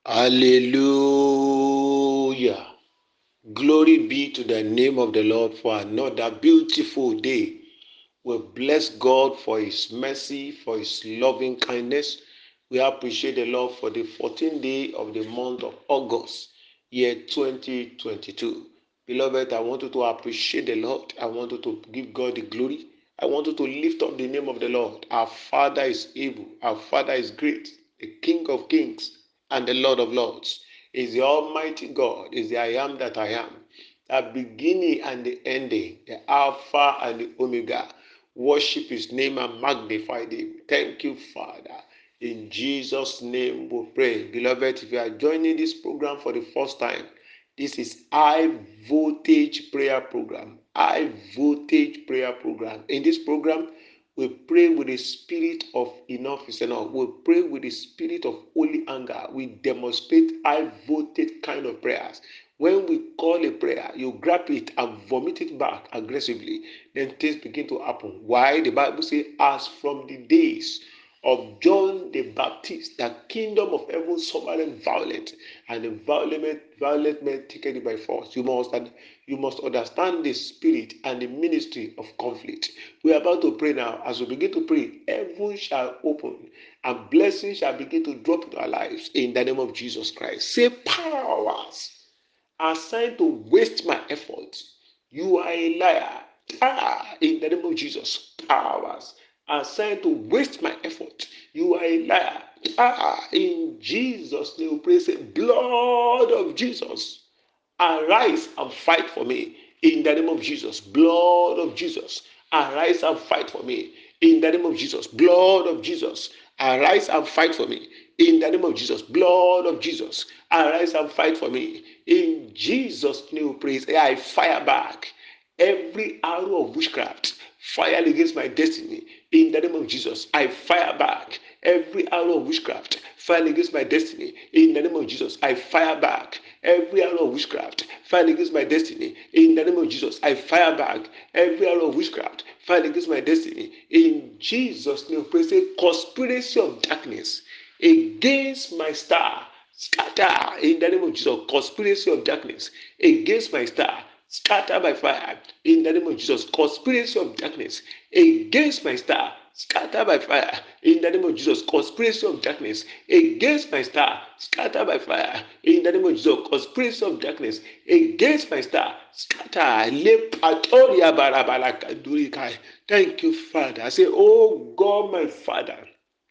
Hallelujah. Glory be to the name of the Lord for another beautiful day. We bless God for His mercy, for His loving kindness. We appreciate the Lord for the 14th day of the month of August, year 2022. Beloved, I want you to appreciate the Lord. I want you to give God the glory. I want you to lift up the name of the Lord. Our Father is able. Our Father is great, the King of kings and the Lord of lords. Is the Almighty God, is the I am that I am, the beginning and the ending, the Alpha and the Omega. Worship His name and magnify Him. Thank you, Father. In Jesus' name we pray. Beloved, if you are joining this program for the first time, this is High Voltage Prayer Program. High Voltage Prayer Program. In this program, we pray with the spirit of enough is enough. We pray with the spirit of holy anger. We demonstrate high voltage kind of prayers. When we call a prayer, you grab it and vomit it back aggressively. Then things begin to happen. Why? The Bible says, as from the days of John the Baptist, the kingdom of heaven suffered violence, and the violent men take it by force. You must understand the spirit and the ministry of conflict. We are about to pray now. As we begin to pray, heaven shall open and blessings shall begin to drop into our lives in the name of Jesus Christ. Say, powers assigned to waste my efforts, you are a liar. In the name of Jesus, powers assigned to waste my effort, you are a liar. In Jesus' name, we pray, say, blood of Jesus, arise and fight for me. In the name of Jesus, blood of Jesus, arise and fight for me. In the name of Jesus, blood of Jesus, arise and fight for me. In the name of Jesus, blood of Jesus, arise and fight for me. In Jesus' name, praise. I fire back every arrow of witchcraft fired against my destiny. In the name of Jesus, I fire back every arrow of witchcraft fired against my destiny. In the name of Jesus, I fire back every arrow of witchcraft fired against my destiny. In the name of Jesus, I fire back every arrow of witchcraft fired against my destiny. In Jesus' name, praise the conspiracy of darkness against my star. Scatter in the name of Jesus. Conspiracy of darkness against my star. Scatter by fire in the name of Jesus. Conspiracy of darkness against my star. Scatter by fire in the name of Jesus. Conspiracy of darkness against my star. Scatter by fire in the name of Jesus. Conspiracy of darkness against my star. Scatter. Thank you, Father. I say, oh God, my Father,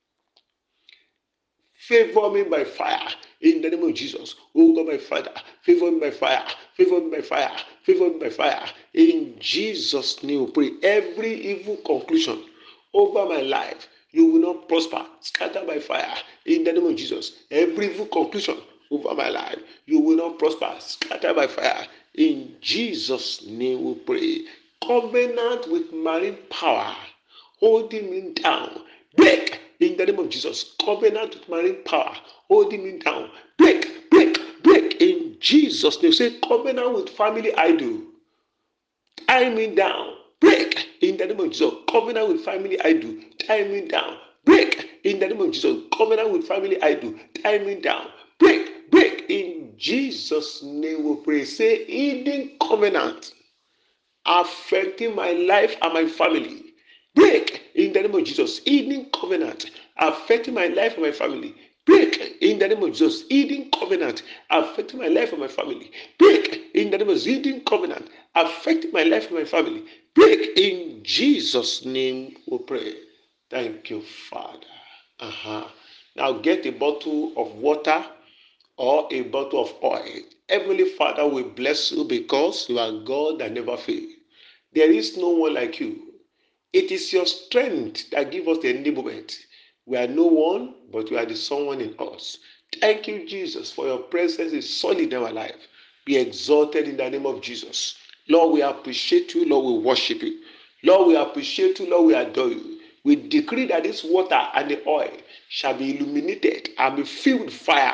favor me by fire in the name of Jesus. Oh God, my Father, favor me by fire, favor me by fire, favor me by fire. In Jesus' name, we pray. Every evil conclusion over my life, you will not prosper. Scatter by fire in the name of Jesus. Every evil conclusion over my life, you will not prosper. Scatter by fire. In Jesus' name, we pray. Covenant with marine power holding me down, break in the name of Jesus. Covenant with marine power holding me down, break, break, break in Jesus' name. Say, covenant with family idol, tie me down, break in the name of Jesus. Covenant with family idol, tie me down, break in the name of Jesus. Covenant with family idol, tie me down, break, break in Jesus' name. We pray. Say, hidden covenant affecting my life and my family, break in the name of Jesus. Hidden covenant affecting my life and my family, break in the name of Jesus. Hidden covenant affecting my life and my family, break in the name of Jesus. Hidden covenant affecting my life and my family, break in Jesus' name. We pray. Thank you, Father. Now get a bottle of water or a bottle of oil. Heavenly Father, we bless you because you are God that never fails. There is no one like you. It is your strength that gives us the enablement. We are no one, but you are the someone in us. Thank you, Jesus, for your presence is solid in our life. Be exalted in the name of Jesus. Lord, we appreciate you. Lord, we worship you. Lord, we appreciate you. Lord, we adore you. We decree that this water and the oil shall be illuminated and be filled with fire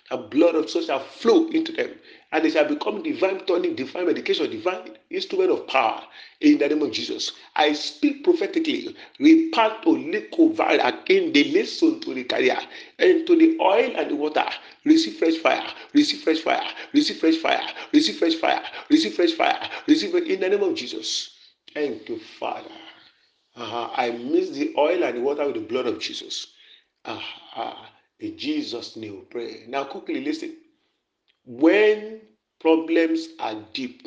The blood of Jesus shall flow into them, and they shall become divine tonic, divine medication, divine instrument of power in the name of Jesus. I speak prophetically. Reparto lekovar again the lesson to the carrier and to the oil and the water. Receive fresh fire, receive fresh fire, receive fresh fire, receive fresh fire, receive fresh fire, receive it in the name of Jesus. Thank you, Father. I mix the oil and the water with the blood of Jesus. In Jesus' name we pray. Now quickly listen. When problems are deep,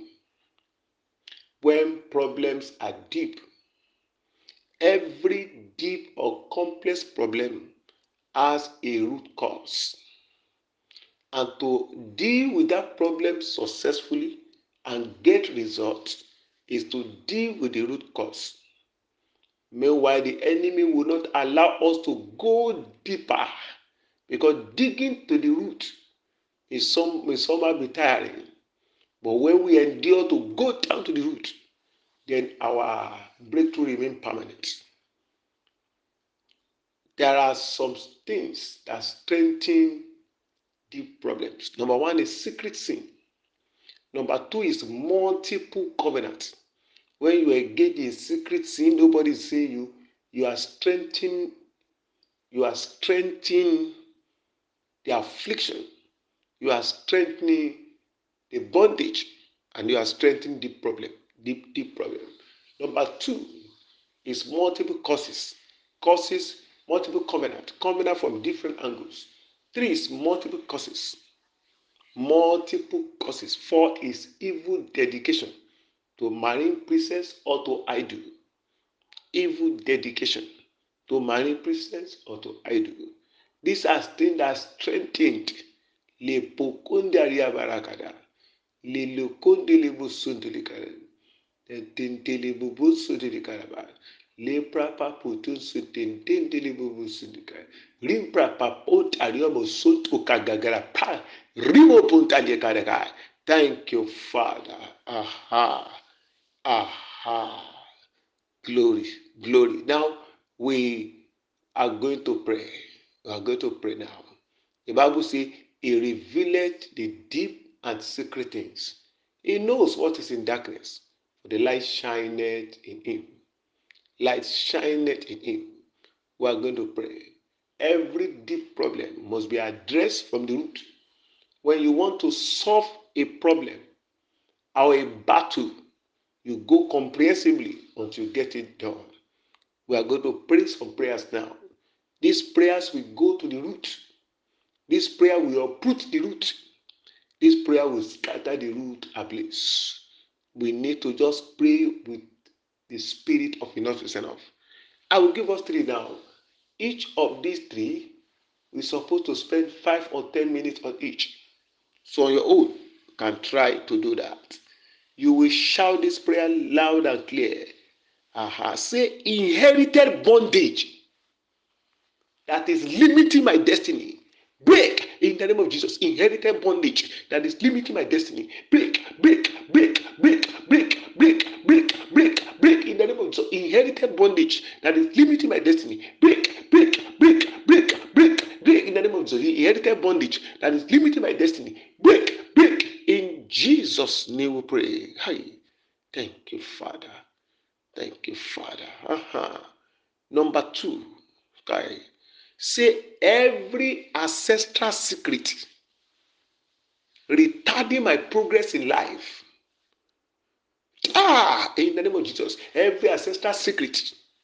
every deep or complex problem has a root cause. And to deal with that problem successfully and get results is to deal with the root cause. Meanwhile, the enemy will not allow us to go deeper, because digging to the root is somehow be tiring. But when we endure to go down to the root, then our breakthrough remains permanent. There are some things that strengthen deep problems. Number one is secret sin. Number two is multiple covenants. When you engage in secret sin, nobody is seeing you. You are strengthening the affliction. You are strengthening the bondage, and you are strengthening the problem, deep problem. Number two is multiple causes, multiple covenant from different angles. Three is multiple causes. Four is evil dedication to marine princess or to idol. Evil dedication to marine princess or to idol. These are things that strengthened lepokondaria barakada, lelokondelebo sundulikara, tentelebo sundulikaraba, leprapa potun sutentendelebo sundikara, rimprapa otariomo suntukagagara pa, rimo puntalikaraga. Thank you, Father. Glory. Now we are going to pray. Now. The Bible says he revealed the deep and secret things. He knows what is in darkness, for the light shineth in him. We are going to pray. Every deep problem must be addressed from the root. When you want to solve a problem or a battle, you go comprehensively until you get it done. We are going to pray some prayers now. These prayers will go to the root. This prayer will uproot the root. This prayer will scatter the root ablaze. We need to just pray with the spirit of enough is enough. I will give us three now. Each of these three, we're supposed to spend 5 or 10 minutes on each. So on your own, you can try to do that. You will shout this prayer loud and clear. Say, inherited bondage that is limiting my destiny. Break in the name of Jesus. Inherited bondage that is limiting my destiny. Break in the name of Jesus. Inherited bondage that is limiting my destiny. Break in the name of Jesus. Inherited bondage that is limiting my destiny. Break in Jesus' name we pray. Hi. Thank you, Father. Number two, okay. Say every ancestral secret retarding my progress in life. In the name of Jesus, every ancestral secret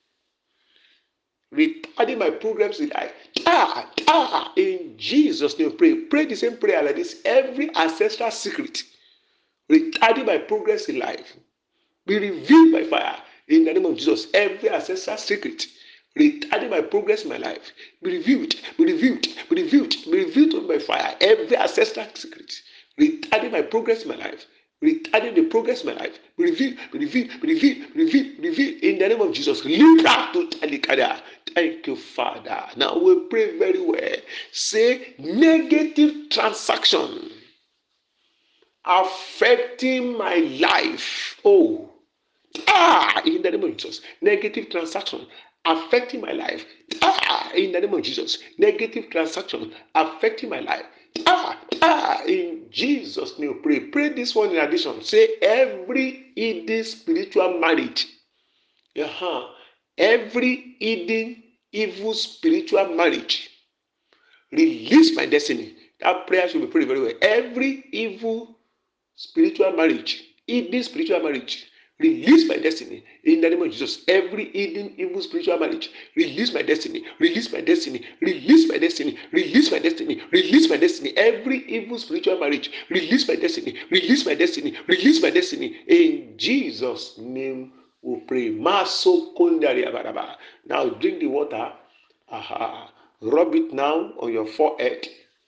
retarding my progress in life. In Jesus' name, pray the same prayer like this. Every ancestral secret retarding my progress in life be revealed by fire in the name of Jesus. Every ancestral secret retarding my progress in my life be revealed by fire. Every ancestral secret retarding my progress in my life, retarding the progress in my life, be revealed in the name of Jesus. Thank you, Father. Now we pray very well. Say negative transaction affecting my life. In the name of Jesus. Negative transaction affecting my life. In the name of Jesus. Negative transaction affecting my life. In Jesus' name, pray. Pray this one in addition. Say every hidden spiritual marriage. Every hidden evil spiritual marriage. Release my destiny. That prayer should be prayed very well. Every evil spiritual marriage, hidden spiritual marriage, release my destiny in the name of Jesus. Every hidden evil spiritual marriage, release my destiny, release my destiny, release my destiny, release my destiny, release my destiny. Every evil spiritual marriage, release my destiny, release my destiny, release my destiny. In Jesus' name we pray. Now drink the water. Rub it now on your forehead.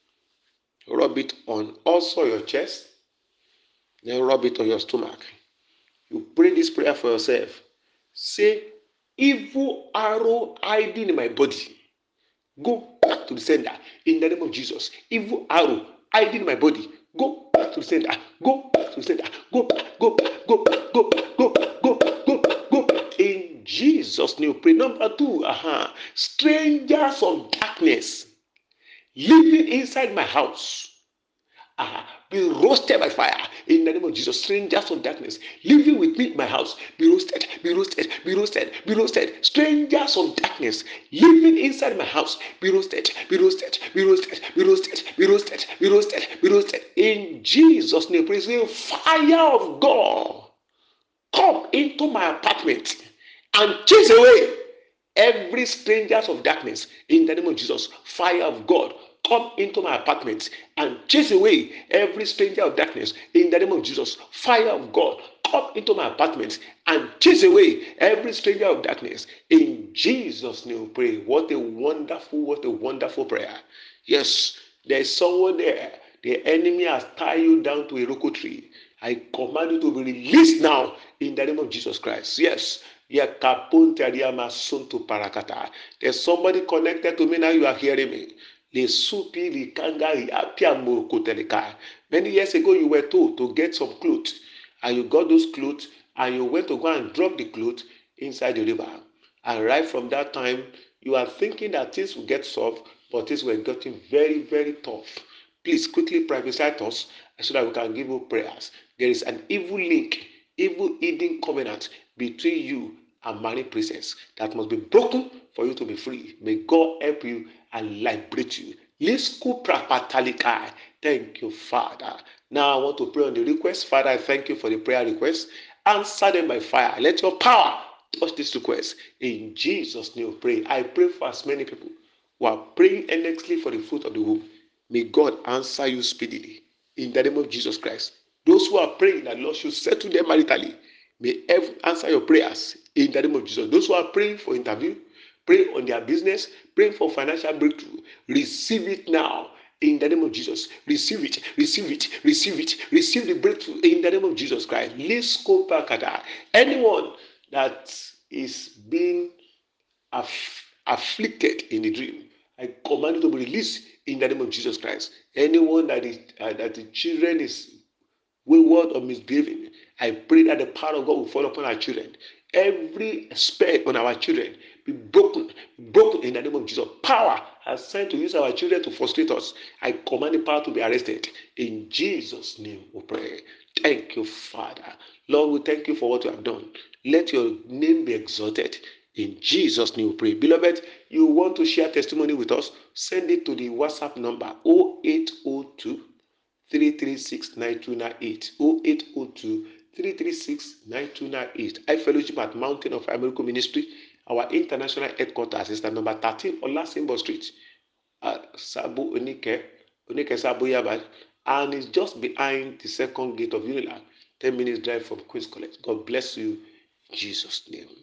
Rub it on also your chest. Then rub it on your stomach. You pray this prayer for yourself. Say, evil arrow hiding in my body, go back to the sender in the name of Jesus. Evil arrow hiding in my body, go back to the sender. Go back to the sender. Go back, go back, go back, go back, go back, go back, go back, go back. In Jesus' name, pray. Number 2, strangers of darkness living inside my house. Be roasted by fire in the name of Jesus. Strangers of darkness living with me in my house, be roasted, be roasted, be roasted, be roasted. Strangers of darkness living inside my house, be roasted, be roasted, be roasted, be roasted, be roasted, be roasted, be roasted. In Jesus' name, praise the fire of God come into my apartment and chase away every strangers of darkness in the name of Jesus. Fire of God come into my apartment and chase away every stranger of darkness in the name of Jesus. Fire of God come into my apartment and chase away every stranger of darkness in Jesus' name. Pray. What a wonderful prayer. Yes, there's someone there. The enemy has tied you down to a roko tree. I command you to be released now in the name of Jesus Christ. Yes. There's somebody connected to me now. You are hearing me. Many years ago, you were told to get some clothes, and you got those clothes, and you went to go and drop the clothes inside the river. And right from that time, you are thinking that things will get solved, but things were getting very, very tough. Please quickly prophesy to us so that we can give you prayers. There is an evil link, evil hidden covenant between you and marine princess that must be broken for you to be free. May God help you and liberate you. Thank you, Father. Now I want to pray on the request. Father, I thank you for the prayer request. Answer them by fire. Let your power touch this request. In Jesus' name, pray. I pray for as many people who are praying earnestly for the fruit of the womb. May God answer you speedily. In the name of Jesus Christ. Those who are praying that Lord should settle them maritally, may heaven answer your prayers in the name of Jesus. Those who are praying for interview, praying on their business, praying for financial breakthrough, receive it now in the name of Jesus. Receive it, receive it, receive it, receive the breakthrough in the name of Jesus Christ. Anyone that is being afflicted in the dream, I command you to be released in the name of Jesus Christ. Anyone that the children is wayward or misbehaving, I pray that the power of God will fall upon our children. Every spell on our children be broken in the name of Jesus. Power assigned to use our children to frustrate us, I command the power to be arrested. In Jesus' name we pray. Thank you, Father. Lord, we thank you for what you have done. Let your name be exalted. In Jesus' name we pray. Beloved, you want to share testimony with us? Send it to the WhatsApp number 0802 336 9298 0802 336 9298. I fellowship at Mountain of Miracle Ministry. Our international headquarters is at number 13 Olasimbo Street, Sabo Onike Sabo Yaba, and it's just behind the second gate of Unilag, 10 minutes drive from Queen's College. God bless you in Jesus' name.